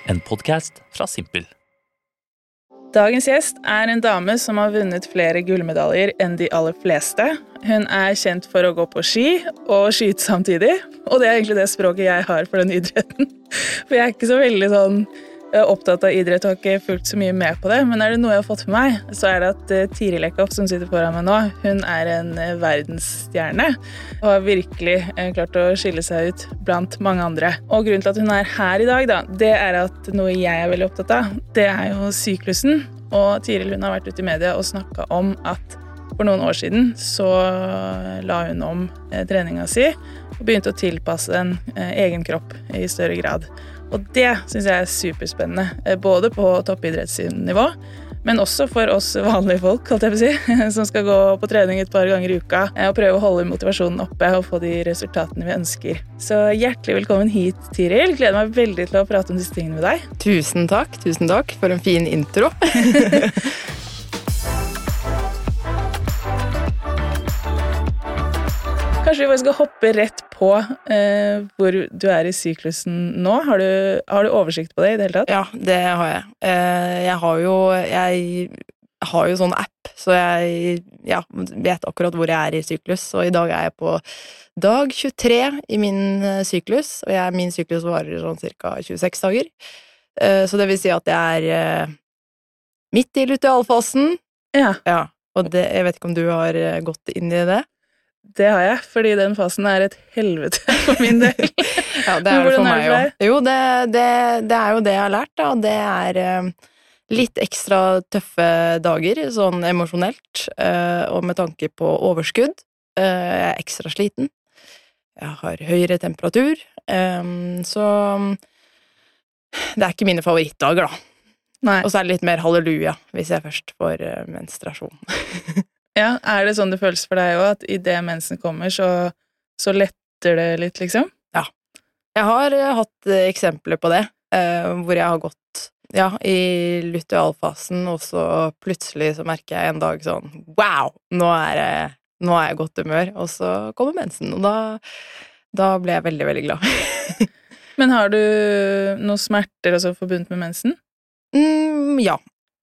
En podcast fra Simpel. Dagens gjest en dame som har vunnet flere gullmedaljer enn de aller fleste. Hun kjent for å gå på ski og skyte samtidig, og det egentlig det språket jeg har for den idretten. For jeg ikke så veldig opptatt av idrett og har ikke fulgt så mye med på det, men det noe jeg har fått med meg, så det at Tiril Eckhoff, som sitter foran meg nå, hun en verdensstjerne og har virkelig klart å skille seg ut blant mange andre. Og grunnen til at hun her i dag, det at noe jeg veldig opptatt av, det jo syklusen. Og Tiril hun har vært ute i media og snakket om at for noen år siden så la hun om treninga si og begynte å tilpasse en egen kropp i større grad. Og det synes jeg superspennende, både på toppidrettsnivå, men også for oss vanlige folk, holdt jeg på å si, som skal gå på trening et par ganger i uka og prøve å holde motivasjonen oppe og få de resultatene vi ønsker. Så hjertelig velkommen hit, Tiril. Gleder meg veldig til å prate om disse tingene med deg. Tusen takk for en fin intro. Kanskje vi bare skal hoppe rett på hvor du i syklusen nå. Har du oversikt på det i det hele tatt? Ja, det har jeg. Jeg har jo sånn app, så jeg vet akkurat hvor jeg i syklus. Og i dag jeg på dag 23 i min syklus, og min syklus varer sånn cirka 26 dager. Så det vil si at jeg midt i lutealfasen. Ja. Og jeg vet ikke om du har gått inn i det? Det har jeg, fordi den fasen et helvete for min del. Ja, det det for meg også. Jo, det jo det jeg har lært, da. Det litt ekstra tøffe dager, sånn emosjonelt, og med tanke på overskudd. Jeg ekstra sliten. Jeg har høyere temperatur, så det ikke mine favorittdager, da. Nei. Og så det litt mer halleluja, hvis jeg først får menstruasjon. Ja, det sånn det føles for deg også, at i det mensen kommer, så letter det litt, liksom? Ja. Jeg har hatt eksempler på det, hvor jeg har gått i lutealfasen, og så plutselig så merker jeg en dag sånn, wow, nå jeg i godt humør, og så kommer mensen, og da ble jeg veldig, veldig glad. Men har du noen smerter altså forbundet med mensen? Ja.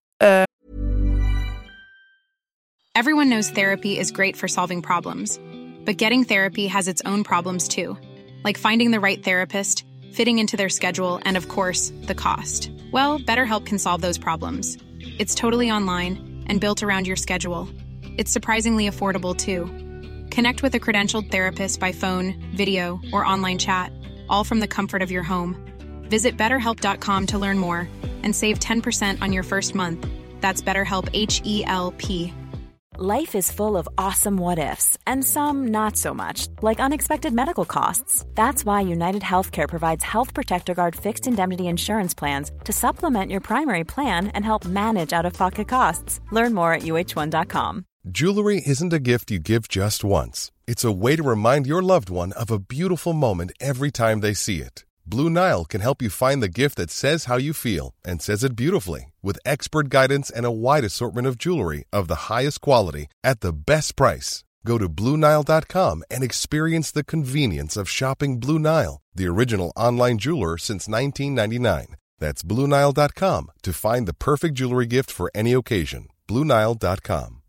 Everyone knows therapy is great for solving problems, but getting therapy has its own problems too, like finding the right therapist, fitting into their schedule, and of course, the cost. Well, BetterHelp can solve those problems. It's totally online and built around your schedule. It's surprisingly affordable too. Connect with a credentialed therapist by phone, video, or online chat, all from the comfort of your home. Visit BetterHelp.com to learn more and save 10% on your first month. That's BetterHelp, H-E-L-P. Life is full of awesome what-ifs, and some not so much, like unexpected medical costs. That's why United Healthcare provides Health Protector Guard fixed indemnity insurance plans to supplement your primary plan and help manage out-of-pocket costs. Learn more at uh1.com. Jewelry isn't a gift you give just once. It's a way to remind your loved one of a beautiful moment every time they see it. Blue Nile can help you find the gift that says how you feel and says it beautifully, with expert guidance and a wide assortment of jewelry of the highest quality at the best price. Go to BlueNile.com and experience the convenience of shopping Blue Nile, the original online jeweler since 1999. That's BlueNile.com to find the perfect jewelry gift for any occasion. BlueNile.com.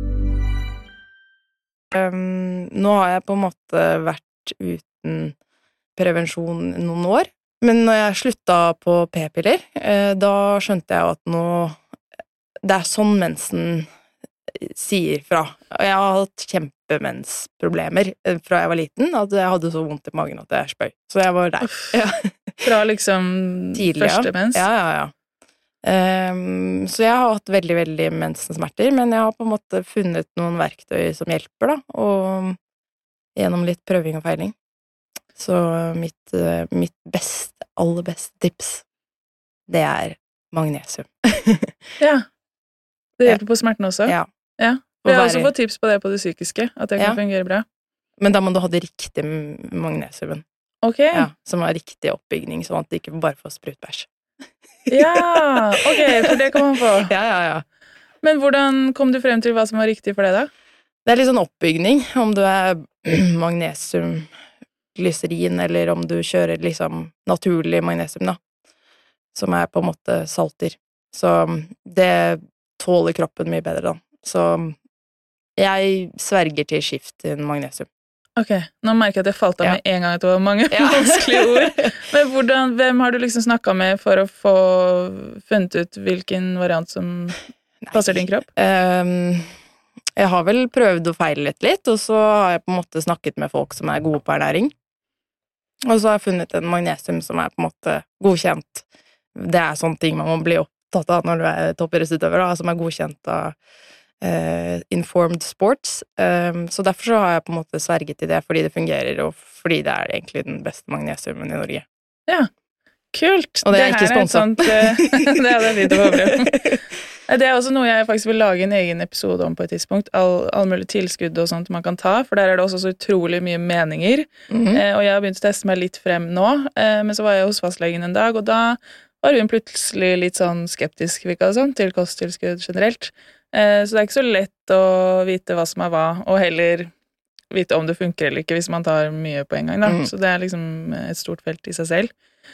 Nå har jeg på en måte vært uten prevensjon noen år, men når jeg sluttet på p-piller, da skjønte jeg at det sånn mensen sier fra. Jeg har hatt kjempemensproblemer fra jeg var liten, at jeg hadde så vondt i magen at jeg spøy. Så jeg var der. Ja. Fra liksom tidlig, første mens? Ja. Så jeg har hatt veldig, veldig mensensmerter, men jeg har på en måte funnet noen verktøy som hjelper, da, og gjennom litt prøving og feiling. Så mitt aller beste tips, det magnesium. Ja, det hjelper på smerten også? Ja. Vi har også fått tips på det på det psykiske, at det kan fungere bra. Men da må du ha det riktige magnesiumen. Ok. Ja, som har riktig oppbygging, sånn at det ikke bare får sprutbæsj. Ja, ok, for det kan man få. Ja. Men hvordan kom du frem til hva som var riktig for det da? Det litt sånn oppbygning, om du magnesium, glyserin, eller om du kjører liksom naturlig magnesium da. som på en måte salter. Så det tåler kroppen mye bedre da. Så jeg sverger til skift i magnesium. Ok, nå merker jeg at jeg falt av Ja. med en gang at det var mange Ja. vanskelige ord. Men hvem har du liksom snakket med for å få funnet ut hvilken variant som passer din kropp? Jeg har vel prøvd å feile litt, og så har jeg på en måte snakket med folk som gode på ernæring. Og så har jeg funnet en magnesium som på en måte godkjent. Det sånne ting man må bli opptatt av når du toppidrettsutøver, da, som godkjent av Informed Sports. Så derfor så har jeg på en måte sverget i det, fordi det fungerer, og fordi det egentlig den beste magnesiumen i Norge. Ja, kult. Og det ikke her sponset. Det fint å få frem. Det også noe jeg faktisk vil lage en egen episode om på et tidspunkt. All mulig tilskudd og sånt man kan ta, for der det også så utrolig mye meninger. Og jeg har begynt å teste meg litt frem nå, men så var jeg hos fastlegen en dag, og da var hun plutselig litt sånn skeptisk, virket det sånn, til kosttilskudd generelt. Så det ikke så lett å vite hva som hva, og heller vite om det funker eller ikke hvis man tar mye på en gang, da. Så det liksom et stort felt i seg selv.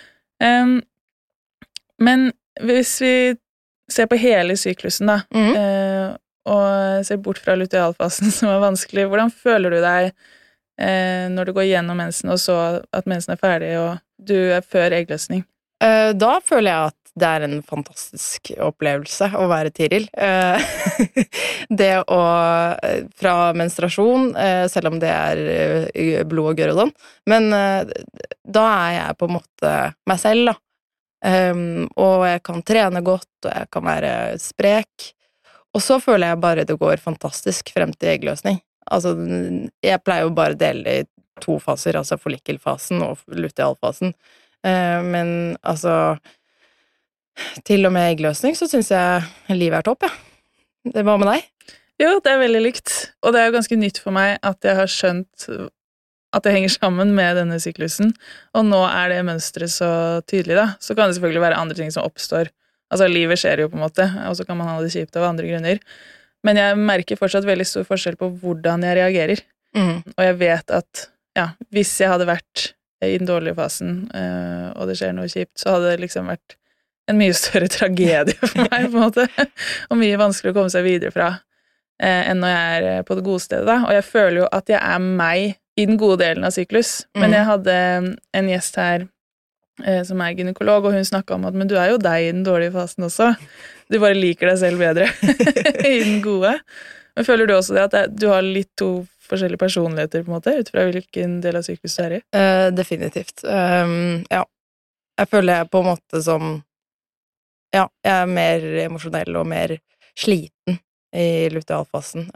Men hvis vi ser på hele syklusen, da, og ser bort fra lutealfasen som vanskelig, hvordan føler du deg når du går gjennom mensen, og så at mensen ferdig, og du før eggløsning? Da føler jeg at det en fantastisk opplevelse å være Tiril. Det å fra menstruasjon, selv om det blod og gørr og sånn, men da jeg på en måte meg selv, da. Og jeg kan trene godt, og jeg kan være sprek. Og så føler jeg bare det går fantastisk frem til eggløsning. Altså, jeg pleier jo bare å dele i 2 faser, altså follikelfasen og lutealfasen. Men altså til og med eggløsning så synes jeg livet topp, ja. Det var med deg? Jo, det veldig likt. Og det jo ganske nytt for meg at jeg har skjønt at det henger sammen med denne syklusen. Og nå det mønstret så tydelig, da. Så kan det selvfølgelig være andre ting som oppstår. Altså, livet skjer jo på en måte, og så kan man ha det kjipt av andre grunner. Men jeg merker fortsatt veldig stor forskjell på hvordan jeg reagerer. Og jeg vet at, ja, hvis jeg hadde vært i den dårlige fasen, og det skjer noe kjipt, så hadde det liksom vært en mye større tragedie for meg, på en måte, og mye vanskeligere å komme seg videre fra, enn når jeg på det gode stedet, da. Og jeg føler jo at jeg meg i den gode delen av syklus, men jeg hadde en gjest her, som gynekolog, og hun snakket om at, men du jo deg i den dårlige fasen også. Du bare liker deg selv bedre i den gode. Men føler du også det at du har litt 2 forskjellige personligheter, på en måte, ut fra hvilken del av syklus du i? Definitivt. Ja. Jeg føler jeg på en måte som ja, jeg mer emosjonell og mer sliten i lutealfasen.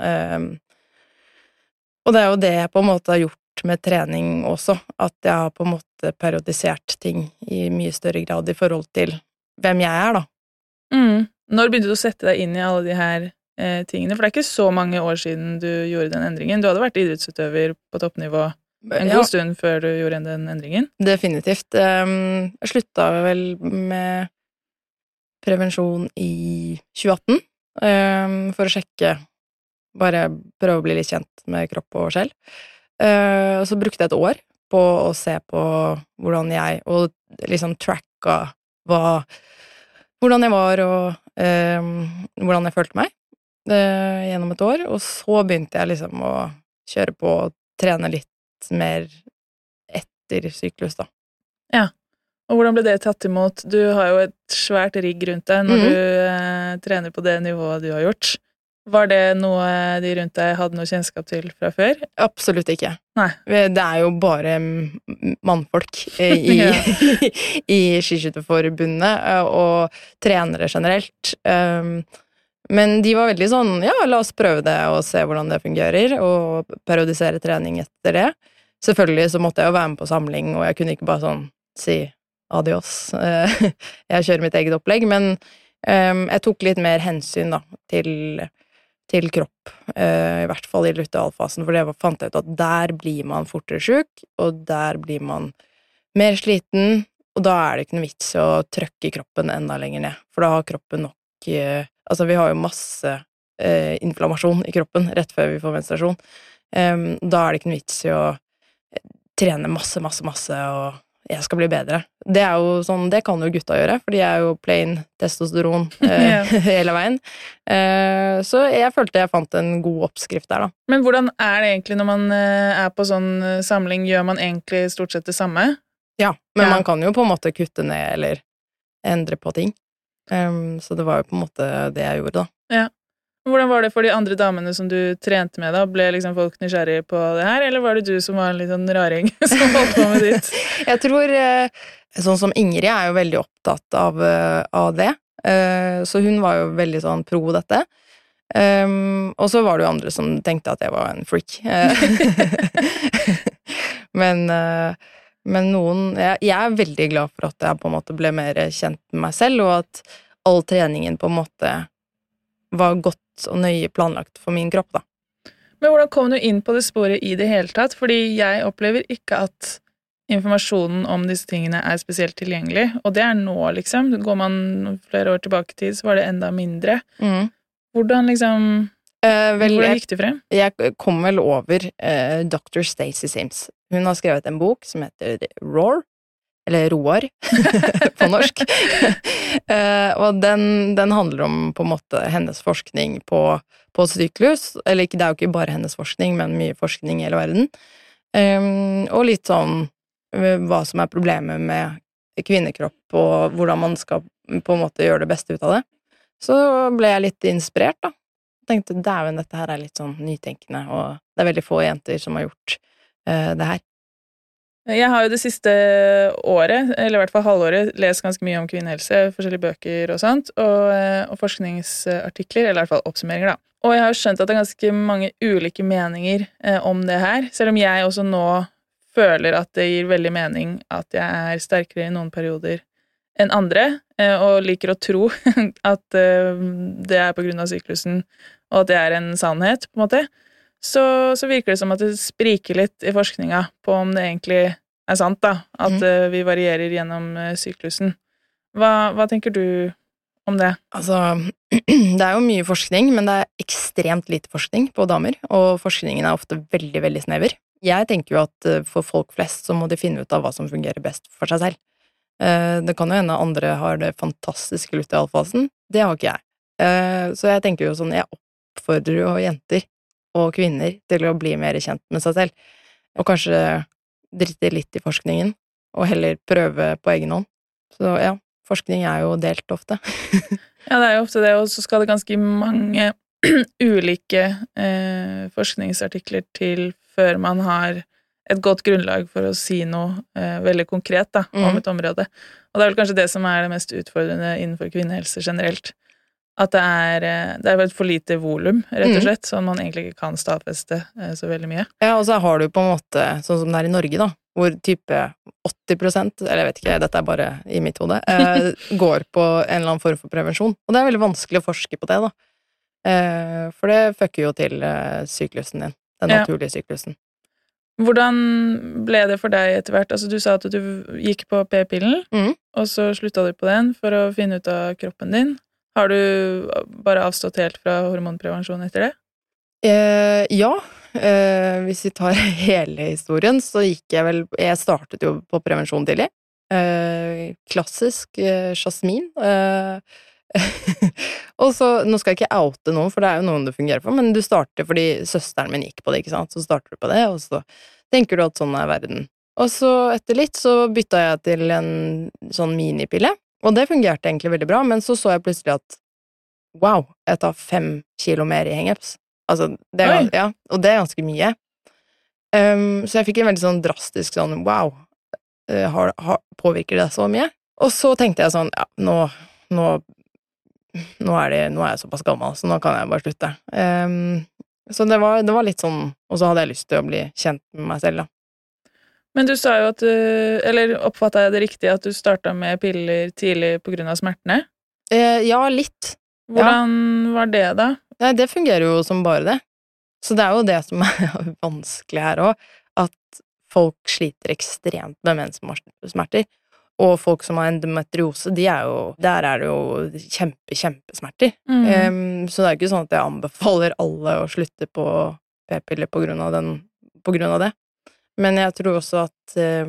Og det jo det jeg på en måte har gjort med trening også, at jeg har på en måte periodisert ting i mye større grad i forhold til hvem jeg da. Når begynte du å sette deg inn i alle de her tingene? For det ikke så mange år siden du gjorde den endringen. Du hadde vært idrettsutøver på toppnivå en god stund før du gjorde den endringen. Definitivt. Jeg sluttet vel med prevensjon i 2018 for å sjekke, bare prøve å bli litt kjent med kropp og sjel. Og så brukte jeg et år på å se på hvordan jeg, og liksom tracka hvordan jeg var og hvordan jeg følte meg gjennom et år, og så begynte jeg liksom å kjøre på og trene litt mer etter syklus da. Ja, og hvordan ble det tatt imot? Du har jo et svært rigg rundt deg når du trener på det nivået du har gjort. Var det noe de rundt deg hadde noe kjennskap til fra før? Absolutt ikke. Nei. Det jo bare mannfolk i Skiskytterforbundet og trenere generelt. Men de var veldig sånn, ja, la oss prøve det og se hvordan det fungerer, og periodisere trening etter det. Selvfølgelig så måtte jeg jo være med på samling, og jeg kunne ikke bare sånn si adios. Jeg kjører mitt eget opplegg, men jeg tok litt mer hensyn da, til kropp, i hvert fall i lutealfasen, for det fant jeg ut at der blir man fortere syk, og der blir man mer sliten, og da det ikke noe vits å trykke kroppen enda lenger ned, for da har kroppen nok, altså vi har jo masse inflammasjon i kroppen rett før vi får menstruasjon, da det ikke noe vits i å trene masse, og jeg skal bli bedre. Det jo sånn, det kan jo gutta gjøre, for de jo plain testosteron hele veien. Så jeg følte jeg fant en god oppskrift der, da. Men hvordan det egentlig når man på sånn samling? Gjør man egentlig stort sett det samme? Ja, men man kan jo på en måte kutte ned eller endre på ting. Så det var jo på en måte det jeg gjorde, da. Ja. Hvordan var det for de andre damene som du trente med da? Ble liksom folk nysgjerrige på det her, eller var det du som var en litt sånn raring som holdt på med ditt? Jeg tror, sånn som Ingrid jo veldig opptatt av det, så hun var jo veldig sånn pro dette. Og så var det jo andre som tenkte at jeg var en freak. Men noen, jeg veldig glad for at jeg på en måte ble mer kjent med meg selv, og at all treningen på en måte var godt og nøye planlagt for min kropp, da. Men hvordan kom du inn på det sporet i det hele tatt? Fordi jeg opplever ikke at informasjonen om disse tingene spesielt tilgjengelig, og det nå, liksom. Går man flere år tilbake i tid, så var det enda mindre. Hvordan, liksom, hvordan gikk det frem? Jeg kom vel over Dr. Stacey Sims. Hun har skrevet en bok som heter Roar, eller Roar, på norsk. Og den handler om på en måte hennes forskning på syklus, eller ikke, det jo ikke bare hennes forskning, men mye forskning i hele verden. Og litt sånn hva som problemet med kvinnekropp, og hvordan man skal på en måte gjøre det beste ut av det. Så ble jeg litt inspirert, da. Tenkte, dæven, dette her litt sånn nytenkende, og det veldig få jenter som har gjort det her. Jeg har jo det siste året, eller i hvert fall halvåret, lest ganske mye om kvinnehelse, forskjellige bøker og sånt, og forskningsartikler, eller i hvert fall oppsummeringer, da. Og jeg har skjønt at det ganske mange ulike meninger om det her, selv om jeg også nå føler at det gir veldig mening at jeg sterkere i noen perioder enn andre, og liker å tro at det på grunn av syklusen, og at det en sannhet, på en måte. Så virker det som at det spriker litt i forskninga på om det egentlig sant, da, at vi varierer gjennom syklusen. Hva tenker du om det? Altså, det jo mye forskning, men det ekstremt lite forskning på damer, og forskningen ofte veldig, veldig snever. Jeg tenker jo at for folk flest så må de finne ut av hva som fungerer best for seg selv. Det kan jo hende andre har det fantastiske lutealfasen, det har ikke jeg. Så jeg tenker jo sånn, jeg oppfordrer jo jenter og kvinner til å bli mer kjent med seg selv, og kanskje drite litt i forskningen, og heller prøve på egen hånd. Så ja, forskning jo delt ofte. Ja, det jo ofte det, og så skal det ganske mange ulike forskningsartikler til før man har et godt grunnlag for å si noe veldig konkret da, om et område. Og det vel kanskje det som det mest utfordrende innenfor kvinnehelse generelt. At det vel for lite volum, rett og slett, sånn man egentlig ikke kan stadfeste så veldig mye. Ja, og så har du på en måte, sånn som det I Norge da, hvor type 80%, eller jeg vet ikke, dette bare I mitt hode, går på en eller annen form for prevensjon. Og det veldig vanskelig å forske på det da. For det fucker jo til syklusen din, den naturlige syklusen. Hvordan ble det for deg etter hvert? Altså, du sa at du gikk på p-pillen, og så sluttet du på den for å finne ut av kroppen din. Har du bare avstått helt fra hormonprevensjon etter det? Ja, hvis vi tar hele historien, så gikk jeg startet jo på prevensjon tidlig. Klassisk jasmin. Og så, nå skal jeg ikke oute noen, for det jo noen det fungerer for, men du starter fordi søsteren min gikk på det, ikke sant? Så starter du på det, og så tenker du at sånn verden. Og så etter litt så bytta jeg til en sånn minipille, og det fungerte egentlig veldig bra, men så jeg plutselig at wow, jeg tar 5 kilo mer I hangups. Altså, ja, og det ganske mye. Så jeg fikk en veldig sånn drastisk sånn, wow, påvirker det så mye? Og så tenkte jeg sånn, ja, nå jeg såpass gammel, så nå kan jeg bare slutte. Så det var litt sånn, og så hadde jeg lyst til å bli kjent med meg selv, da. Men du sa jo at eller oppfattet jeg det riktig at du startet med piller tidlig på grunn av smertene? Ja, litt. Hvordan var det da? Nei, det fungerer jo som bare det. Så det jo det som vanskelig her også, at folk sliter ekstremt med menssmerter. Og folk som har endometriose, der det jo kjempesmerter. Så det jo ikke sånn at jeg anbefaler alle å slutte på p-piller på grunn av det. Men jeg tror også at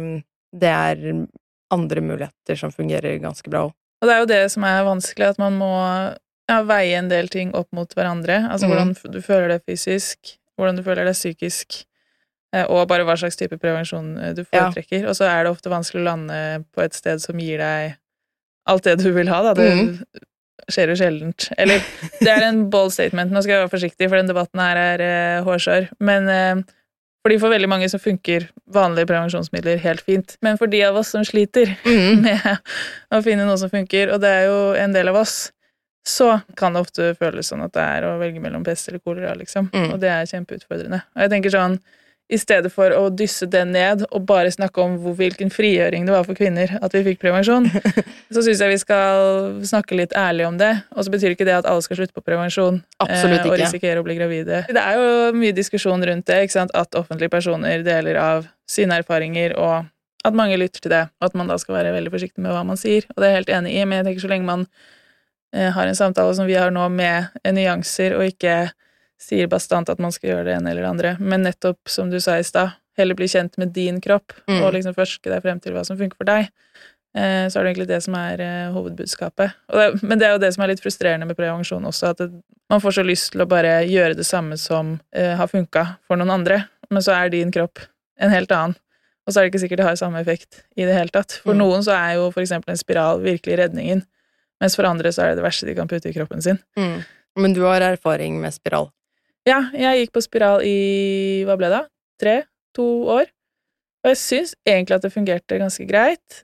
det andre muligheter som fungerer ganske bra også. Og det jo det som vanskelig, at man må veie en del ting opp mot hverandre. Altså hvordan du føler det fysisk, hvordan du føler det psykisk, og bare hva slags type prevensjon du foretrekker. Og så det ofte vanskelig å lande på et sted som gir deg alt det du vil ha, da. Det skjer jo sjeldent. Eller, det en bold statement. Nå skal jeg være forsiktig, for den debatten her hårsår. Men fordi for veldig mange så funker vanlige prevensjonsmidler helt fint. Men for de av oss som sliter med å finne noe som funker, og det jo en del av oss, så kan det ofte føles sånn at det å velge mellom pest eller kolera, liksom. Og det kjempeutfordrende. Og jeg tenker sånn, i stedet for å dysse det ned og bare snakke om hvilken frigjøring det var for kvinner at vi fikk prevensjon, så synes jeg vi skal snakke litt ærlig om det. Og så betyr ikke det at alle skal slutte på prevensjon og risikere å bli gravide. Det jo mye diskusjon rundt det, ikke sant? At offentlige personer deler av sine erfaringer, og at mange lytter til det, og at man da skal være veldig forsiktig med hva man sier. Og det jeg helt enig i, men jeg tenker så lenge man har en samtale som vi har nå med nyanser, og ikke sier bastant at man skal gjøre det ene eller det andre, men nettopp, som du sa i sted, heller bli kjent med din kropp, og liksom forske deg frem til hva som funker for deg, så det egentlig det som hovedbudskapet. Men det jo det som litt frustrerende med prevensjon også, at man får så lyst til å bare gjøre det samme som har funket for noen andre, men så din kropp en helt annen, og så det ikke sikkert det har samme effekt i det hele tatt. For noen så jo for eksempel en spiral virkelig redningen, mens for andre så det verste de kan putte i kroppen sin. Men du har erfaring med spiral? Ja, jeg gikk på spiral i, hva ble det? 2 år. Og jeg synes egentlig at det fungerte ganske greit.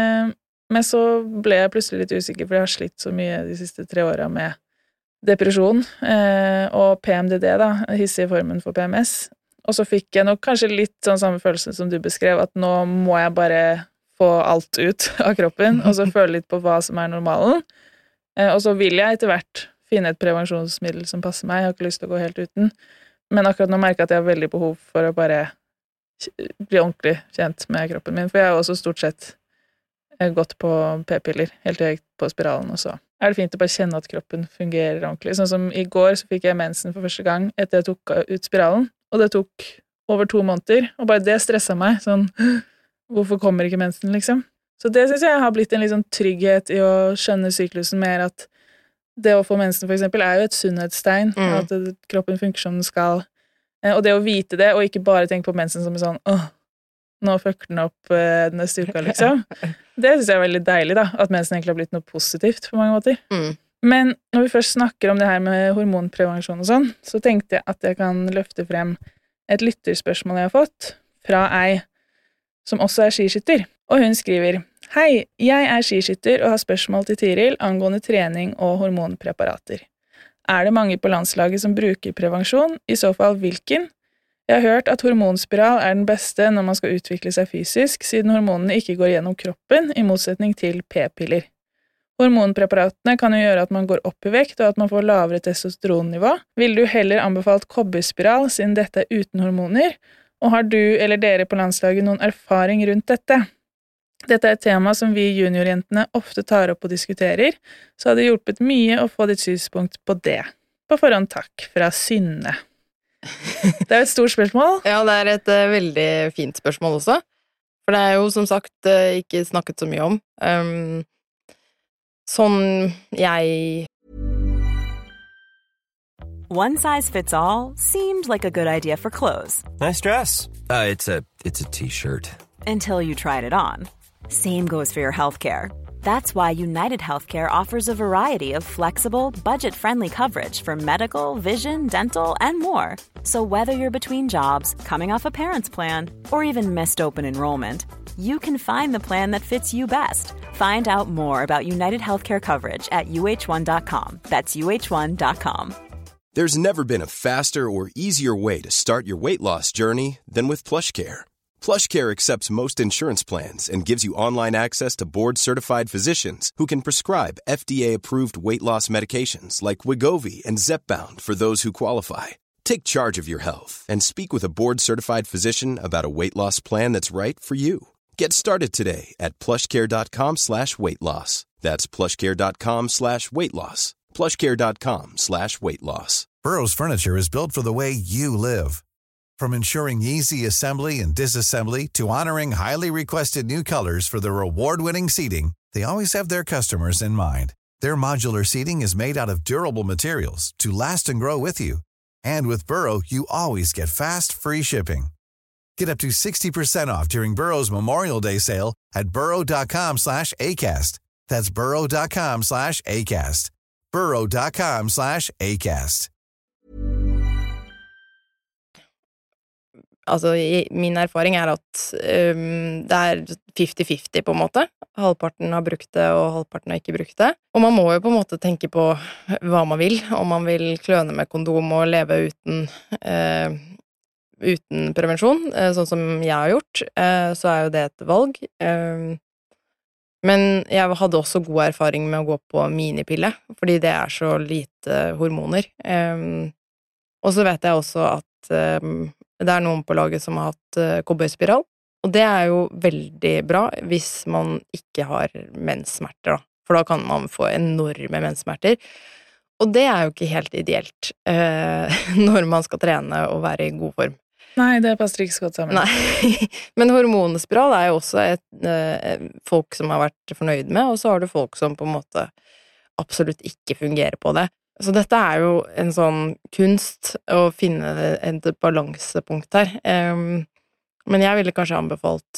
Men så ble jeg plutselig litt usikker, for jeg har slitt så mye de siste 3 årene med depresjon og PMDD, da, hissig formen for PMS. Og så fikk jeg nok kanskje litt sånn samme følelse som du beskrev, at nå må jeg bare få alt ut av kroppen, og så føle litt på hva som normalen. Og så vil jeg etter hvert finne et prevensjonsmiddel som passer meg. Jeg har ikke lyst til å gå helt uten. Men akkurat nå merker jeg at jeg har veldig behov for å bare bli ordentlig kjent med kroppen min, for jeg har også stort sett gått på p-piller, helt til jeg gikk på spiralen også. Det fint å bare kjenne at kroppen fungerer ordentlig. Sånn som i går så fikk jeg mensen for første gang etter jeg tok ut spiralen, og det tok over 2 måneder, og bare det stresset meg, sånn, hvorfor kommer ikke mensen, liksom? Så det synes jeg har blitt en litt sånn trygghet i å skjønne syklusen mer, at det å få mensen for eksempel jo et sunnhetstegn, at kroppen funker som den skal. Og det å vite det, og ikke bare tenke på mensen som sånn, nå fucker den opp neste uka, liksom. Det synes jeg veldig deilig, da, at mensen egentlig har blitt noe positivt på mange måter. Men når vi først snakker om det her med hormonprevensjon og sånn, så tenkte jeg at jeg kan løfte frem et lytterspørsmål jeg har fått fra ei som også skiskytter. Og hun skriver: Hei, jeg skiskytter og har spørsmål til Tiril angående trening og hormonpreparater. Det mange på landslaget som bruker prevensjon? I så fall hvilken? Jeg har hørt at hormonspiral den beste når man skal utvikle seg fysisk, siden hormonene ikke går gjennom kroppen, i motsetning til p-piller. Hormonpreparatene kan jo gjøre at man går opp i vekt, og at man får lavere testosteronnivå. Vil du heller anbefalt kobberspiral, siden dette uten hormoner? Og har du eller dere på landslaget noen erfaring rundt dette? Dette et tema som vi juniorjentene ofte tar opp og diskuterer, så hadde det hjulpet mye å få ditt synspunkt på det. På forhånd takk, fra Synne. Det et stort spørsmål. Ja, det et veldig fint spørsmål også. For det jo som sagt ikke snakket så mye om. Sånn jeg... One size fits all seemed like a good idea for clothes. Nice dress. It's a t-shirt. Until you tried it on. Same goes for your healthcare. That's why United Healthcare offers a variety of flexible, budget-friendly coverage for medical, vision, dental, and more. So whether you're between jobs, coming off a parent's plan, or even missed open enrollment, you can find the plan that fits you best. Find out more about United Healthcare coverage at uh1.com. That's uh1.com. There's never been a faster or easier way to start your weight loss journey than with PlushCare. PlushCare accepts most insurance plans and gives you online access to board-certified physicians who can prescribe FDA-approved weight loss medications like Wegovy and Zepbound for those who qualify. Take charge of your health and speak with a board-certified physician about a weight loss plan that's right for you. Get started today at plushcare.com/weightloss. That's plushcare.com/weightloss. plushcare.com/weightloss. Burrow's furniture is built for the way you live. From ensuring easy assembly and disassembly to honoring highly requested new colors for their award-winning seating, they always have their customers in mind. Their modular seating is made out of durable materials to last and grow with you. And with Burrow, you always get fast, free shipping. Get up to 60% off during Burrow's Memorial Day sale at burrow.com/ACAST. That's burrow.com/ACAST. burrow.com/ACAST. Altså, min erfaring at det 50-50 på en måte. Halvparten har brukt det, og halvparten har ikke brukt det. Og man må jo på en måte tenke på hva man vil, om man vil kløne med kondom og leve uten prevensjon, sånn som jeg har gjort, så jo det et valg. Men jeg hadde også god erfaring med å gå på minipille, fordi det så lite hormoner. Og så vet jeg også at det noen på laget som har hatt kobberspiral, og det jo veldig bra hvis man ikke har menssmerter, da. For da kan man få enorme menssmerter. Og det jo ikke helt ideelt når man skal trene og være i god form. Nei, det passer ikke så godt sammen. Nei, men hormonspiral jo også folk som har vært fornøyd med, og så har du folk som på en måte absolutt ikke fungerer på det. Så dette jo en sånn kunst å finne et balansepunkt her. Men jeg ville kanskje anbefalt,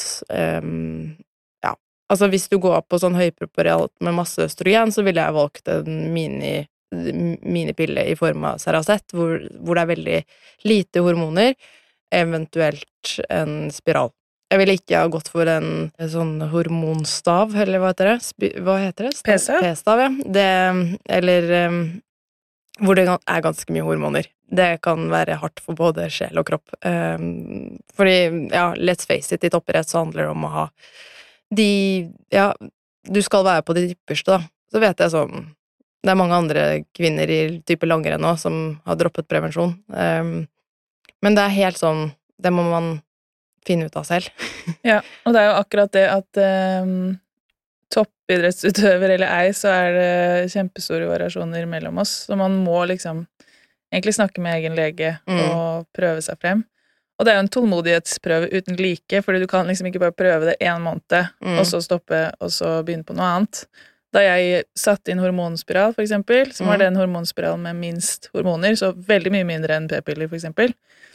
ja, altså hvis du går på sånn høypreparert med masse østrogen, så ville jeg valgt en minipille i form av Cerazette, hvor det veldig lite hormoner, eventuelt en spiral. Jeg ville ikke ha gått for en sånn hormonstav, eller hva heter det? Hva heter det? P-stav, ja. Eller hvor det ganske mye hormoner. Det kan være hardt for både sjel og kropp. Fordi, ja, let's face it, I toppidrett så handler det om å ha ja, du skal være på det ypperste, da. Så vet jeg sånn, det mange andre kvinner i type langrenn nå som har droppet prevensjon. Men det helt sånn, det må man finne ut av selv. Ja, og det jo akkurat det at toppidrettsutøver eller ei, så det kjempestore variasjoner mellom oss, så man må liksom egentlig snakke med egen lege og prøve seg frem. Og det jo en tålmodighetsprøve uten like, fordi du kan liksom ikke bare prøve det 1 måned, og så stoppe, og så begynne på noe annet. Da jeg satte inn hormonspiral, for eksempel, som var den hormonspiralen med minst hormoner, så veldig mye mindre enn p-piller, for eksempel,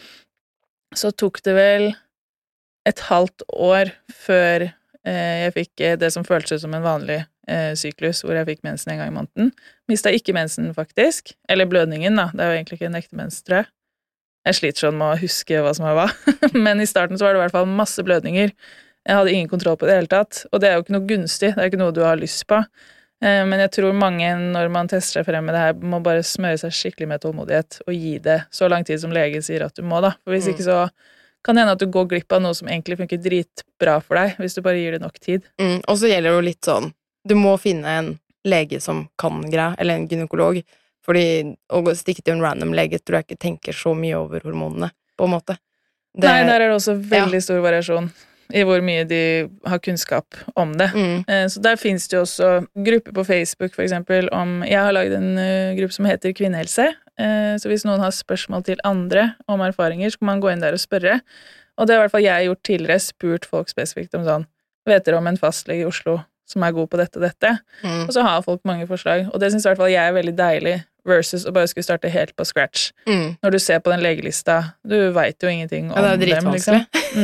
så tok det vel et halvt år før jeg fikk det som føltes som en vanlig syklus, hvor jeg fikk mensen en gang i måneden. Mistet ikke mensen, faktisk. Eller blødningen, da. Det jo egentlig ikke en ekte mens, tror jeg. Jeg sliter sånn med å huske hva som var hva. Men i starten så var det i hvert fall masse blødninger. Jeg hadde ingen kontroll på det hele tatt. Og det jo ikke noe gunstig. Det ikke noe du har lyst på. Men jeg tror mange, når man tester seg frem med det her, må bare smøre seg skikkelig med tålmodighet og gi det så lang tid som legen sier at du må, da. For hvis ikke så kan det hende at du går glipp av noe som egentlig funker dritbra for deg, hvis du bare gir det nok tid. Og så gjelder det jo litt sånn, du må finne en lege som kan greie, eller en gynekolog, fordi å stikke til en random lege tror jeg ikke tenker så mye over hormonene, på en måte. Nei, der det også veldig stor variasjon i hvor mye de har kunnskap om det. Så der finnes det jo også grupper på Facebook, for eksempel, jeg har laget en gruppe som heter Kvinnehelse, så hvis noen har spørsmål til andre om erfaringer, så kan man gå inn der og spørre. Og det har i hvert fall jeg gjort tidligere, spurt folk spesifikt om sånn, vet dere om en fastlege i Oslo som god på dette og dette? Og så har folk mange forslag, og det synes i hvert fall jeg veldig deilig, versus å bare skulle starte helt på scratch. Når du ser på den legelista, du vet jo ingenting om dem, liksom.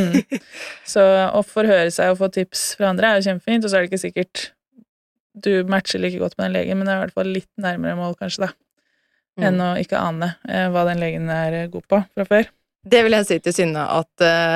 Så å forhøre seg og få tips fra andre jo kjempefint, og så det ikke sikkert du matcher like godt med den legen, men det i hvert fall litt nærmere mål, kanskje da. Enn å ikke ane hva den legen god på fra før. Det vil jeg si til Synne, at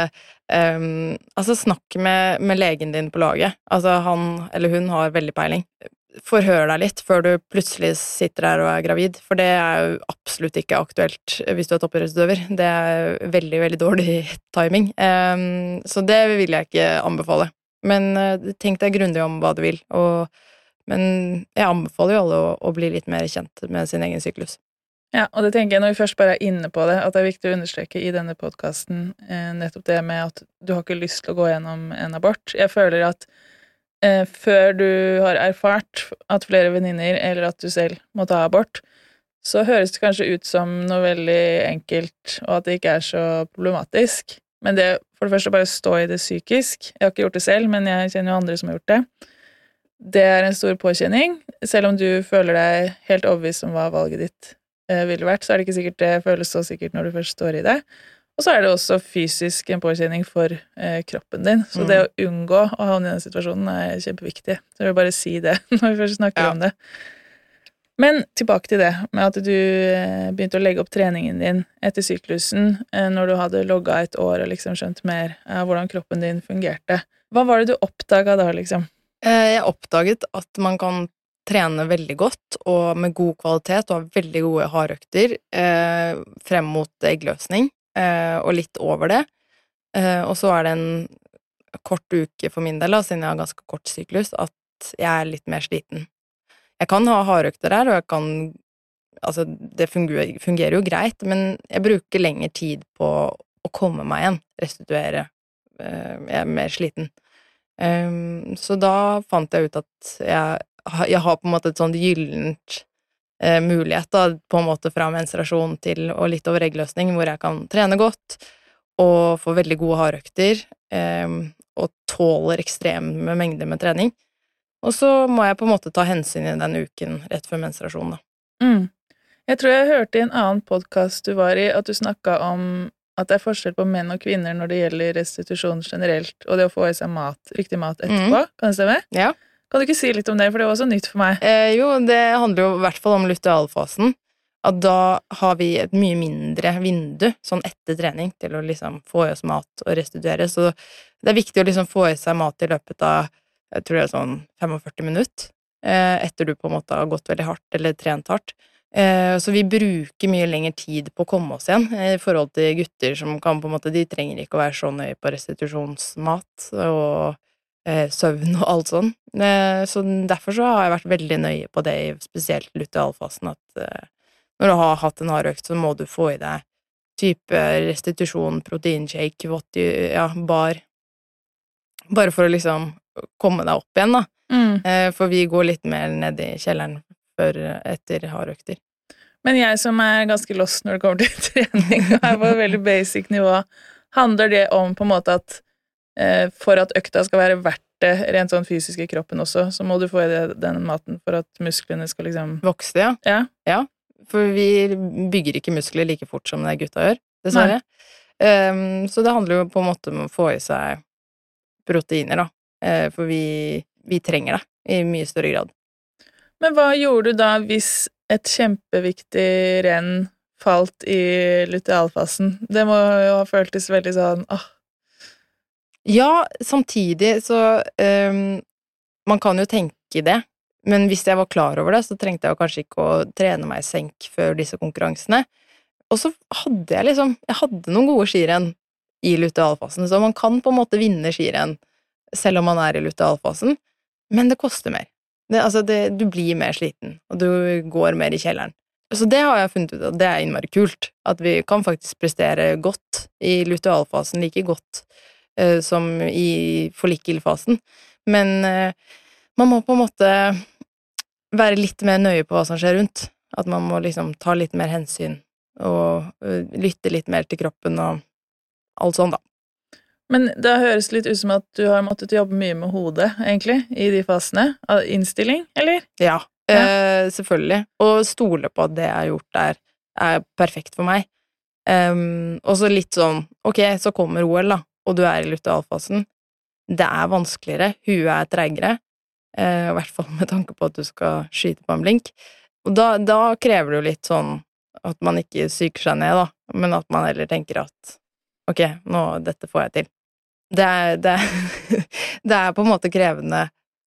altså snakk med legen din på laget. Altså han eller hun har veldig peiling. Forhør deg litt før du plutselig sitter der og gravid, for det jo absolutt ikke aktuelt hvis du toppidrettsutøver. Det veldig, veldig dårlig timing. Så det vil jeg ikke anbefale. Men tenk deg grundig om hva du vil. Men jeg anbefaler jo alle å bli litt mer kjent med sin egen syklus. Ja, og det tenker jeg når vi først bare inne på det, at det viktig å understreke i denne podcasten nettopp det med at du har ikke lyst til å gå gjennom en abort. Jeg føler at før du har erfart at flere venninner, eller at du selv må ta abort, så høres det kanskje ut som noe veldig enkelt, og at det ikke så problematisk. Men det, for det første, bare stå i det psykisk. Jeg har ikke gjort det selv, men jeg kjenner jo andre som har gjort det. Det en stor påkjenning. Selv om du føler deg helt overbevist om hva valget ditt ville vært, så det ikke sikkert det føles så sikkert når du først står i det. Og så det også fysisk en påkjenning for kroppen din. Så det å unngå å havne i den situasjonen kjempeviktig. Så jeg vil bare si det når vi først snakker om det. Men tilbake til det, med at du begynte å legge opp treningen din etter syklusen, når du hadde logget et år og liksom skjønt mer av hvordan kroppen din fungerte. Hva var det du oppdaget da, liksom? Jeg oppdaget at man kan trene veldig godt og med god kvalitet og ha veldig gode hardøkter frem mot eggløsning. Og litt over det. Og så det en kort uke for min del, siden jeg har ganske kort syklus, at jeg litt mer sliten. Jeg kan ha hardøkter der, og jeg kan, altså det fungerer jo greit, men jeg bruker lengre tid på å komme meg igjen, restituere. Jeg mer sliten. Så da fant jeg ut at jeg har på en måte et sånt gyllent mulighet da, på en måte fra menstruasjon til og litt over eggløsning, hvor jeg kan trene godt og få veldig gode hardøkter og tåler ekstreme mengder med trening. Og så må jeg på en måte ta hensyn i den uken rett før menstruasjon da. Jeg tror jeg hørte i en annen podcast du var i at du snakket om at det forskjell på menn og kvinner når det gjelder restitusjon generelt, og det å få i seg mat, riktig mat etterpå. Kan det stemme? Ja. Kan du ikke si litt om det, for det var også nytt for meg? Jo, det handler jo i hvert fall om lutealfasen, at da har vi et mye mindre vindu, sånn etter trening, til å liksom få i oss mat og restituere, så det viktig å liksom få i seg mat i løpet av, jeg tror det sånn 45 minutter, etter du på en måte har gått veldig hardt, eller trent hardt. Så vi bruker mye lengre tid på å komme oss igjen, i forhold til gutter som kan på en måte, de trenger ikke å være så nøye på restitusjonsmat, og søvn og alt sånn. Så derfor så har jeg vært veldig nøye på det, spesielt lutealfasen, at når du har hatt en hardøkt, så må du få i deg type restitusjon, proteinshake, bar, bare for å liksom komme deg opp igjen da. For vi går litt mer ned i kjelleren etter hardøkter. Men jeg som ganske lost når det kommer til trening, og på et veldig basic nivå, handler det om på en måte at for at økta skal være verdt det rent sånn fysisk i kroppen også, så må du få i den maten for at musklene skal liksom vokse, ja. For vi bygger ikke muskler like fort som det gutta gjør, dessverre. Så det handler jo på en måte om å få i seg proteiner da, for vi trenger det i mye større grad. Men hva gjorde du da hvis et kjempeviktig renn falt i lutealfasen? Det må jo ha føltes veldig sånn, Ja, samtidig så man kan jo tenke det, men hvis jeg var klar over det, så trengte jeg kanskje ikke å trene meg i senk før disse konkurransene. Og så hadde jeg hadde noen gode skirenn i lutealfasen, så man kan på en måte vinne skirenn selv om man i lutealfasen, men det koster mer. Du blir mer sliten, og du går mer i kjelleren. Så det har jeg funnet ut at det innmari kult, at vi kan faktisk prestere godt i lutealfasen, like godt som i follikelfasen. Men man må på en måte være litt mer nøye på hva som skjer rundt. At man må liksom ta litt mer hensyn og lytte litt mer til kroppen og alt sånt da. Men det høres litt ut som at du har måttet jobbe mye med hodet, egentlig, i de fasene. Innstilling, eller? Ja, selvfølgelig. Og stole på at det jeg har gjort der perfekt for meg. Og så litt sånn, ok, så kommer OL da, og du i lutealfasen. Det vanskeligere, huet treigere, i hvert fall med tanke på at du skal skyte på en blink. Og da krever det jo litt sånn at man ikke syker seg ned da, men at man heller tenker at ok, dette får jeg til. Det på en måte krevende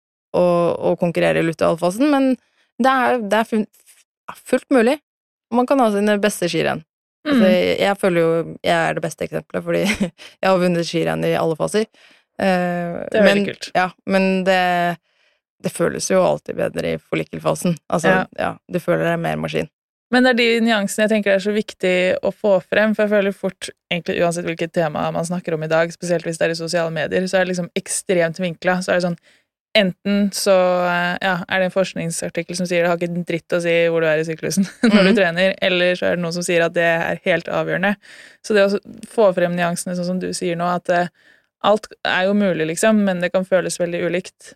å konkurrere i lutealfasen, men det fullt mulig. Man kan ha sine beste skirenn. Jeg føler jo jeg det beste eksempelet, fordi jeg har vunnet skirenn i alle faser. Det veldig kult. Ja, men det føles jo alltid bedre i follikelfasen. Du føler deg mer maskin. Men det de nyansene jeg tenker så viktig å få frem, for jeg føler fort, egentlig uansett hvilket tema man snakker om i dag, spesielt hvis det i sosiale medier, så det liksom ekstremt vinklet, så det sånn, enten så det en forskningsartikkel som sier det har ikke en dritt å si hvor du I syklusen når du trener, eller så det noen som sier at det helt avgjørende. Så det å få frem nyansene, sånn som du sier nå, at alt jo mulig, liksom, men det kan føles veldig ulikt.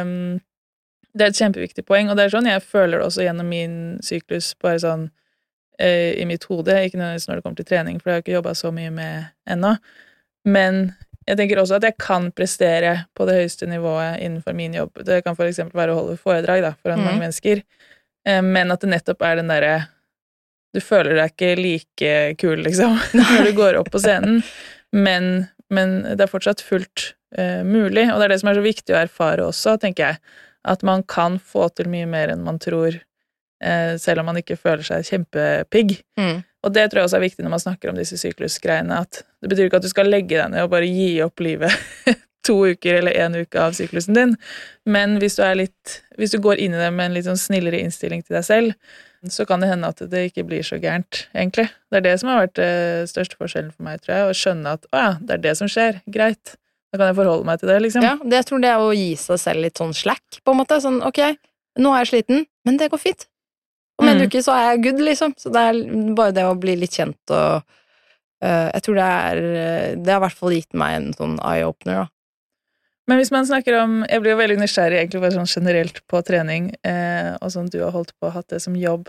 Det et kjempeviktig poeng, og det sånn jeg føler det også gjennom min syklus, bare sånn I mitt hode, ikke nødvendigvis når det kommer til trening, for det har jeg ikke jobbet så mye med ennå, men jeg tenker også at jeg kan prestere på det høyeste nivået innenfor min jobb. Det kan for eksempel være å holde foredrag da, foran mange mennesker, men at det nettopp den der, du føler deg ikke like kul, liksom, når du går opp på scenen, men det fortsatt fullt mulig, og det det som så viktig å erfare også, tenker jeg, at man kan få til mye mer enn man tror, selv om man ikke føler seg kjempepigg. Og det tror jeg også viktig når man snakker om disse syklusgreiene, at det betyr ikke at du skal legge deg ned og bare gi opp livet 2 uker eller 1 uke av syklusen din, men hvis du går inn I det med en litt sånn snillere innstilling til deg selv, så kan det hende at det ikke blir så gærent, egentlig. Det det som har vært største forskjellen for meg, tror jeg, å skjønne at, det det som skjer, greit, da kan jeg forholde meg til det, liksom. Ja, jeg tror det å gi seg selv litt sånn slack, på en måte, sånn, ok, nå jeg sliten, men det går fint. Om en uke så jeg good, liksom. Så det bare det å bli litt kjent, og jeg tror det har I hvert fall gitt meg en sånn eye-opener, da. Men hvis man snakker om, jeg blir jo veldig nysgjerrig egentlig bare sånn generelt på trening, og sånn du har holdt på, hatt det som jobb,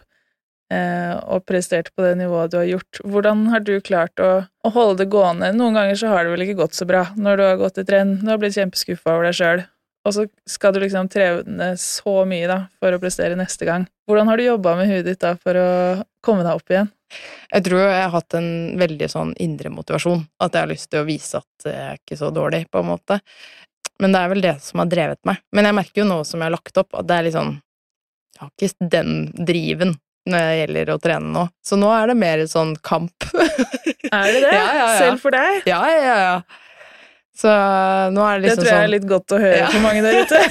og prestert på det nivået du har gjort. Hvordan har du klart å holde det gående? Noen ganger så har det vel ikke gått så bra når du har gått I trenn, du har blitt kjempeskuffa over deg selv, og så skal du liksom trene så mye da, for å prestere neste gang. Hvordan har du jobbet med hudet ditt da, for å komme deg opp igjen? Jeg tror jeg har hatt en veldig sånn indre motivasjon, at jeg har lyst til å vise at jeg ikke så dårlig, på en måte. Men det vel det som har drevet meg. Men jeg merker jo nå som jeg har lagt opp, at det litt sånn, jeg har ikke den driven når det gjelder å trene nå. Så nå det mer sånn kamp. Det det? Ja. Selv for deg? Ja. Så nå det liksom sånn... Det tror jeg litt godt å høre for mange der ute.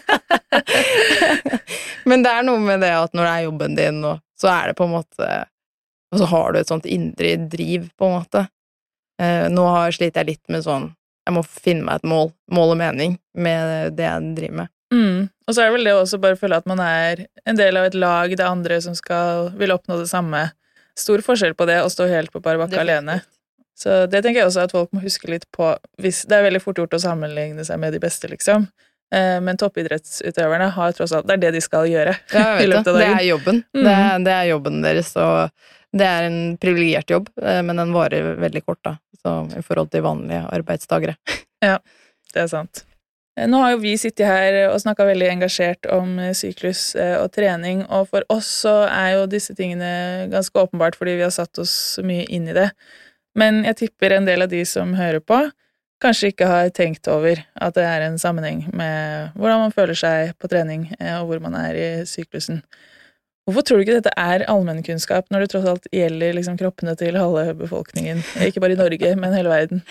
Men det noe med det at når det jobben din, så det på en måte... Og så har du et sånt indre driv, på en måte. Nå sliter jeg litt med sånn... Jeg må finne meg et mål og mening med det jeg driver med. Og så det vel det også bare føle at man en del av et lag, det andre som vil oppnå det samme. Stor forskjell på det å stå helt på bar bakke alene. Så det tenker jeg også at folk må huske litt på. Det veldig fort gjort å sammenligne seg med de beste, liksom. Men toppidrettsutøverne har tross alt, det det de skal gjøre. Ja, jeg vet det. Det jobben. Det jobben deres, og det en privilegert jobb, men den varer veldig kort da, så I forhold til vanlige arbeidsdagere. Ja, det sant. Nå har jo vi sittet her og snakket veldig engasjert om syklus og trening, og for oss så jo disse tingene ganske åpenbart fordi vi har satt oss så mye inn I det. Men jeg tipper en del av de som hører på, kanskje ikke har tenkt over at det en sammenheng med hvordan man føler seg på trening og hvor man I syklusen. Hvorfor tror du ikke dette allmennkunnskap når det tross alt gjelder liksom kroppene til halve befolkningen, ikke bare I Norge, men hele verden?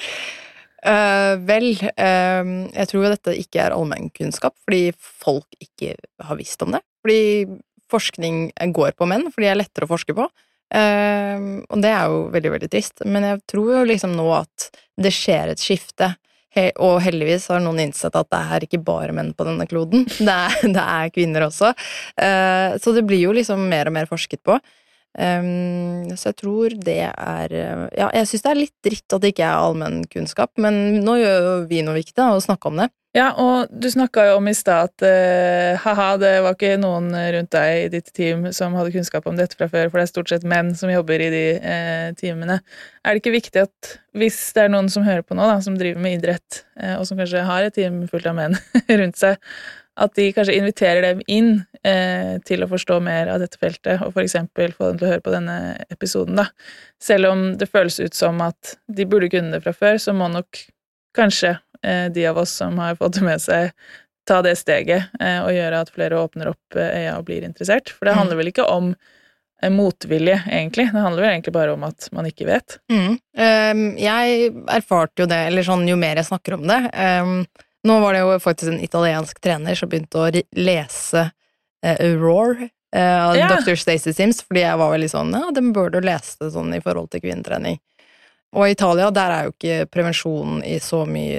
Jeg tror jo dette ikke allmennkunnskap, fordi folk ikke har visst om det. Fordi forskning går på menn, fordi det lettere å forske på. Og det jo veldig, veldig trist. Men jeg tror jo liksom nå at det skjer et skifte, og heldigvis har noen innsett at det ikke bare menn på denne kloden. Det kvinner også. Så det blir jo liksom mer og mer forsket på. Så jeg tror det ja, jeg synes det litt dritt at det ikke allmenn kunnskap, men nå gjør jo vi noe viktig da, å snakke om det. Ja, og du snakket jo om I sted at det var ikke noen rundt deg I ditt team som hadde kunnskap om dette fra før, for det stort sett menn som jobber I de teamene. Det ikke viktig at hvis det noen som hører på nå da, som driver med idrett, og som kanskje har et team fullt av menn rundt seg, at de kanskje inviterer dem inn til å forstå mer av dette feltet, og for eksempel få dem til å høre på denne episoden da. Selv om det føles ut som at de burde kunne det fra før, så må nok kanskje de av oss som har fått det med seg ta det steget og gjøre at flere åpner opp øya og blir interessert. For det handler vel ikke om motvilje, egentlig. Det handler vel egentlig bare om at man ikke vet. Jeg erfarte jo det, eller sånn, jo mer jeg snakker om det. Nå var det jo faktisk en italiensk trener som begynte å lese Roar av Dr. Stacey Sims, fordi jeg var veldig sånn, ja, den burde lese det sånn I forhold til kvinnetrening. Og I Italia, der jo ikke prevensjonen I så mye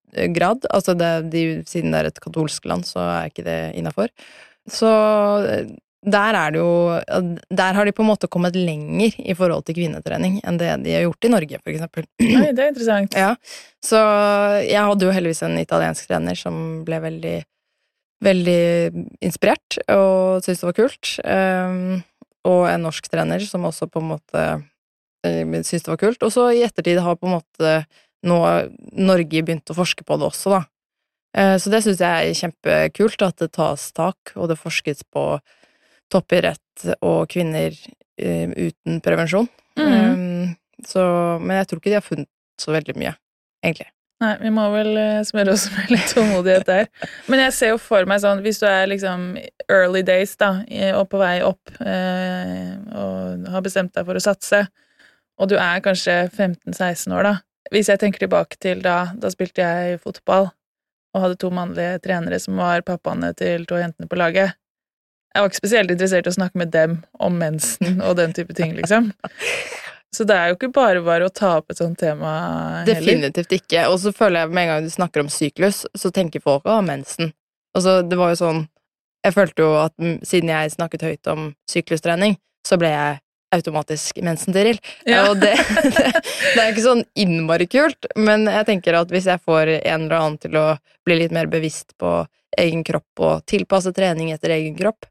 grad, altså siden det et katolsk land, så ikke det innenfor. Så der det jo, der har de på en måte kommet lenger i forhold til kvinnetrening enn det de har gjort i Norge, for eksempel. Oi, det interessant. Ja, så jeg hadde jo heldigvis en italiensk trener som ble veldig, veldig inspirert og syntes det var kult, og en norsk trener som også på en måte syntes det var kult, og så i ettertid har på en måte nå Norge begynt å forske på det også da. Så det synes jeg kjempekult at det tas tak, og det forskes på toppidrett og kvinner uten prevensjon. Men jeg tror ikke de har funnet så veldig mye, egentlig. Nei, vi må vel smøre oss med litt tålmodighet der. Men jeg ser jo for meg sånn, hvis du liksom early days da, og på vei opp, og har bestemt deg for å satse, og du kanskje 15-16 år da. Hvis jeg tenker tilbake til da spilte jeg fotball, og hadde 2 mannlige trenere som var pappaene til 2 jentene på laget. Jeg var ikke spesielt interessert i å snakke med dem om mensen og den type ting, liksom. Så det jo ikke bare å ta opp et sånt tema heller. Definitivt ikke. Og så føler jeg med en gang du snakker om syklus, så tenker folk mensen. Altså, det var jo sånn, jeg følte jo at siden jeg snakket høyt om syklustrening, så ble jeg automatisk mensen-Tiril. Ja. Og det ikke sånn innmari kult, men jeg tenker at hvis jeg får en eller annen til å bli litt mer bevisst på egen kropp og tilpasse trening etter egen kropp,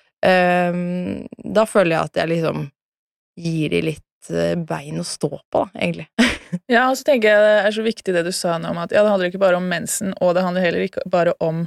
da føler jeg at jeg liksom gir de litt bein å stå på, da, egentlig. Ja, og så tenker jeg det så viktig det du sa nå om at ja, det handler ikke bare om mensen, og det handler heller ikke bare om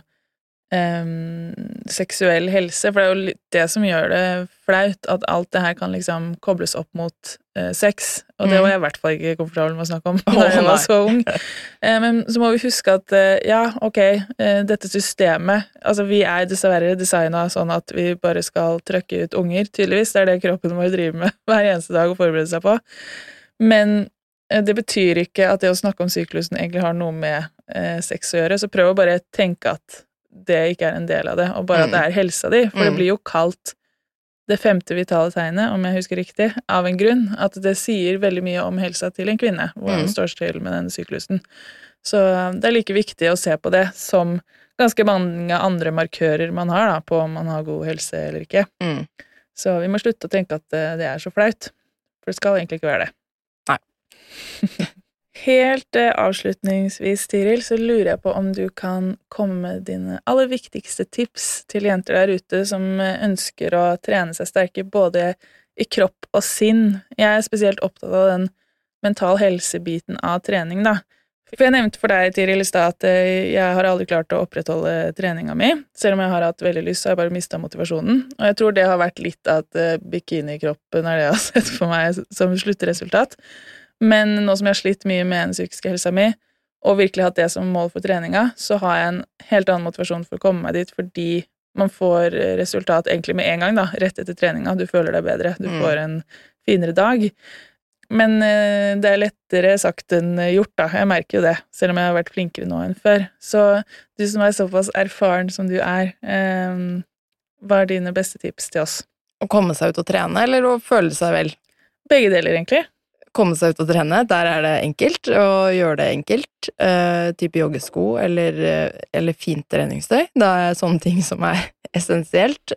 seksuell helse, for det jo det som gjør det flaut, at alt det her kan liksom kobles opp mot sex, og det var jeg i hvert fall ikke komfortabel med å snakke om da jeg var så ung. Men så må vi huske at ja, ok, dette systemet, altså vi dessverre designet sånn at vi bare skal trøkke ut unger, tydeligvis, det det kroppen vår driver med hver eneste dag og forbereder seg på, men det betyr ikke at det å snakke om syklusen egentlig har noe med sex å gjøre, så prøv å bare tenke at det ikke en del av det, og bare at det helsa di, for det blir jo kalt det 5. vitale tegnet, om jeg husker riktig, av en grunn, at det sier veldig mye om helsa til en kvinne, hvordan den står til med denne syklusen. Så det like viktig å se på det som ganske mange andre markører man har da, på om man har god helse eller ikke. Så vi må slutte å tenke at det så flaut, for det skal egentlig ikke være det. Nei. Helt avslutningsvis, Tiril, så lurer jeg på om du kan komme med dine aller viktigste tips til jenter der ute som ønsker å trene seg sterke både i kropp og sinn. Jeg spesielt opptatt av den mental helsebiten av trening, da. For jeg nevnte for deg, Tiril, i sted at jeg har aldri klart å opprettholde treninga mi. Selv om jeg har hatt veldig lyst, så har jeg bare mistet motivasjonen. Og jeg tror det har vært litt at bikinikroppen det jeg har sett for meg som sluttresultat. Men nå som jeg har slitt mye med den psykiske helsa mi, og virkelig hatt det som mål for treninga, så har jeg en helt annen motivasjon for å komme meg dit, fordi man får resultat egentlig med en gang da, rett etter treninga. Du føler deg bedre, du får en finere dag. Men det lettere sagt enn gjort da, jeg merker jo det, selv om jeg har vært flinkere nå enn før. Så du som såpass erfaren som du hva dine beste tips til oss? Å komme seg ut og trene, eller å føle seg vel? Begge deler, egentlig. Komme seg ut og trene, der det enkelt, og gjøre det enkelt, type joggesko eller fint treningstøy, det sånne ting som essensielt.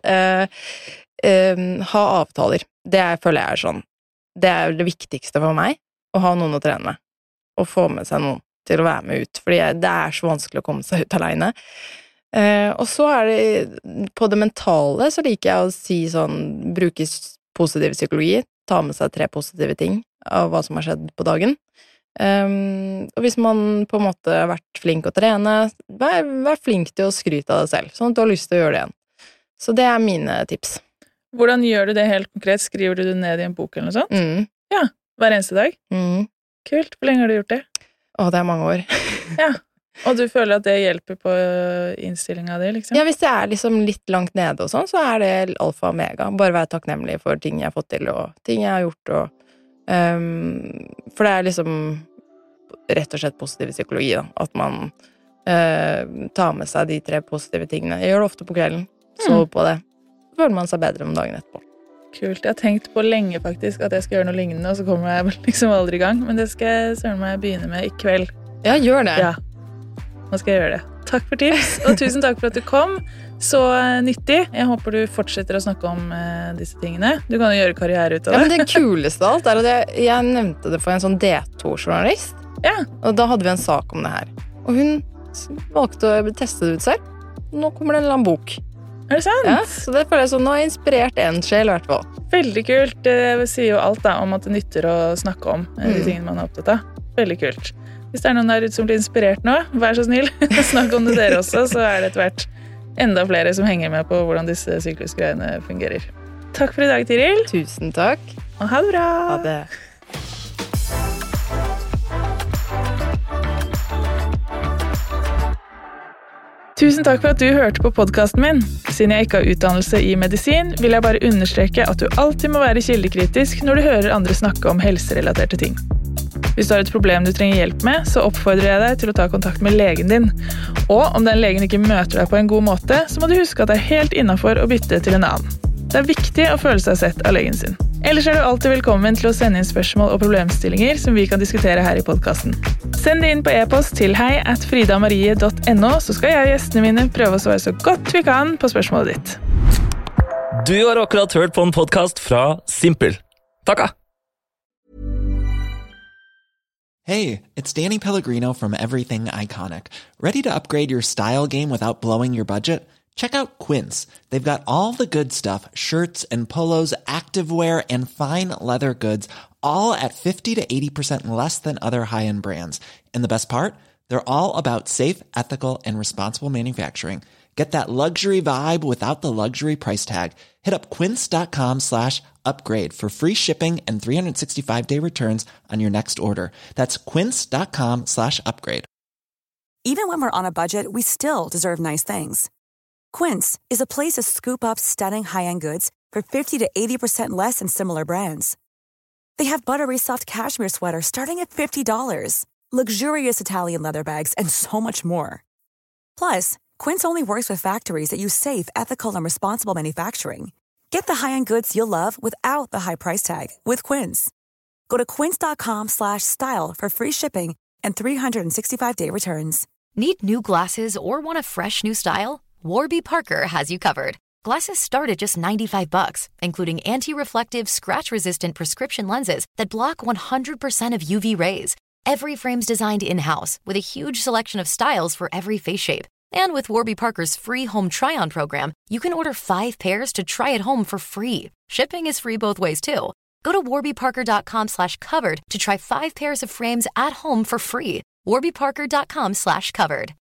Ha avtaler, det føler jeg sånn, det det viktigste for meg, å ha noen å trene med, og få med seg noen til å være med ut, fordi det så vanskelig å komme seg ut alene. Og så det, på det mentale, så liker jeg å si sånn, bruke positiv psykologi, ta med seg 3 positive ting, av hva som har skjedd på dagen. Og hvis man på en måte har vært flink å trene, vær flink til å skryte av deg selv, sånn at du har lyst til å gjøre det igjen. Så det mine tips. Hvordan gjør du det helt konkret? Skriver du det ned i en bok eller noe sånt? Ja, hver eneste dag? Kult, hvor lenge har du gjort det? Det mange år. Ja, og du føler at det hjelper på innstillingen din, liksom? Ja, hvis jeg liksom litt langt nede og sånn, så det alfa og omega. Bare være takknemlig for ting jeg har fått til, og ting jeg har gjort, og for det liksom rett og slett positiv psykologi da, at man tar med seg de 3 positive tingene. Jeg gjør det ofte på kvelden, så på det så føler man seg bedre om dagen etterpå. Kult, jeg har tenkt på lenge faktisk at jeg skal gjøre noe lignende, og så kommer jeg liksom aldri i gang, men det skal jeg søren meg begynne med i kveld. Ja, gjør det. Ja. nå skal jeg gjøre det. Takk for tips, og tusen takk for at du kom. Så nyttig. Jeg håper du fortsetter å snakke om disse tingene. Du kan jo gjøre karriere ut av det. Ja, men det kuleste av alt er at jeg nevnte det for en sånn D2-journalist. Ja. Og da hadde vi en sak om det her. Og hun valgte å teste det ut selv. Nå kommer det en eller annen bok. Er det sant? Ja, så det føler jeg sånn, nå har jeg inspirert en sjel i hvert fall. Veldig kult. Det sier jo alt da, om at det nytter å snakke om de tingene man er opptatt av. Veldig kult. Hvis det er noen der ute som blir inspirert nå, vær så snill, snakk om det dere også, så er det etter hvert enda flere som henger med på hvordan disse syklusgreiene fungerer. Takk for i dag, Tiril. Tusen takk. Og ha det bra. Ha det. Tusen takk for at du hørte på podcasten min. Siden jeg ikke har utdannelse i medisin, vil jeg bare understreke at du alltid må være kildekritisk når du hører andre snakke om helserelaterte ting. Hvis du har et problem du trenger hjelp med, så oppfordrer jeg deg til å ta kontakt med legen din. Og om den legen ikke møter deg på en god måte, så må du huske at det er helt innenfor å bytte til en annen. Det er viktig å føle seg sett av legen sin. Ellers er du alltid velkommen til å sende inn spørsmål og problemstillinger som vi kan diskutere her i podcasten. Send det inn på e-post til hei@fridamarie.no, så skal jeg og gjestene mine prøve å svare så godt vi kan på spørsmålet ditt. Du har akkurat hørt på en podcast fra Simpel. Takka! Hey, it's Danny Pellegrino from Everything Iconic. Ready to upgrade your style game without blowing your budget? Check out Quince. They've got all the good stuff, shirts and polos, activewear, and fine leather goods, all at 50 to 80% less than other high-end brands. And the best part? They're all about safe, ethical, and responsible manufacturing. Get that luxury vibe without the luxury price tag. Hit up quince.com/upgrade for free shipping and 365-day returns on your next order. That's quince.com/upgrade. Even when we're on a budget, we still deserve nice things. Quince is a place to scoop up stunning high-end goods for 50 to 80% less than similar brands. They have buttery soft cashmere sweaters starting at $50, luxurious Italian leather bags, and so much more. Plus, Quince only works with factories that use safe, ethical, and responsible manufacturing. Get the high-end goods you'll love without the high price tag with Quince. Go to quince.com/style for free shipping and 365-day returns. Need new glasses or want a fresh new style? Warby Parker has you covered. Glasses start at just $95, including anti-reflective, scratch-resistant prescription lenses that block 100% of UV rays. Every frame's designed in-house with a huge selection of styles for every face shape. And with Warby Parker's free home try-on program, you can order 5 pairs to try at home for free. Shipping is free both ways, too. Go to warbyparker.com/covered to try 5 pairs of frames at home for free. warbyparker.com/covered.